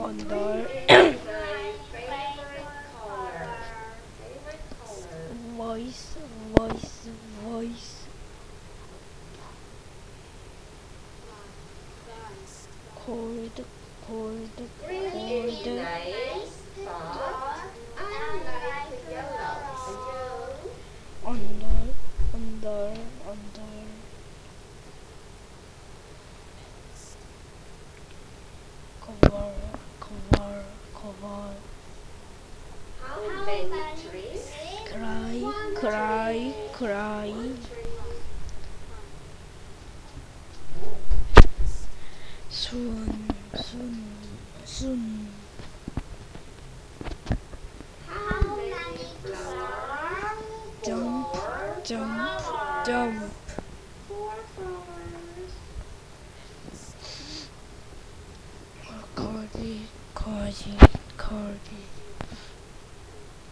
under voice, voice, voice, cold, cold, Really cold, nice, but I like the yellow. under, under, cover, cover, cover, How many trees? cry, One cry, tree. cry, One tree. soon, soon, soon, How many flowers? jump, Four jump, flowers. jump, Four flowers. corgi, corgi, corgi.